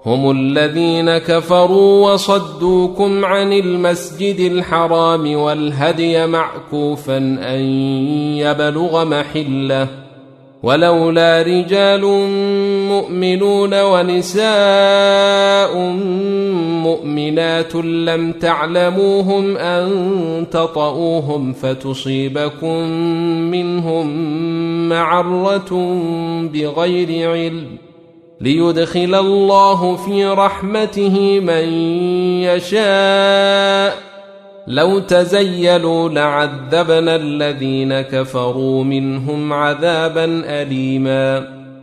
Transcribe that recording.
هم الذين كفروا وصدوكم عن المسجد الحرام والهدي معكوفا أن يبلغ محله ولولا رجال مؤمنون ونساء مؤمنات لم تعلموهم أن تطؤوهم فتصيبكم منهم معرة بغير علم ليدخل الله في رحمته من يشاء لو تزيلوا لعذبنا الذين كفروا منهم عذابا أليما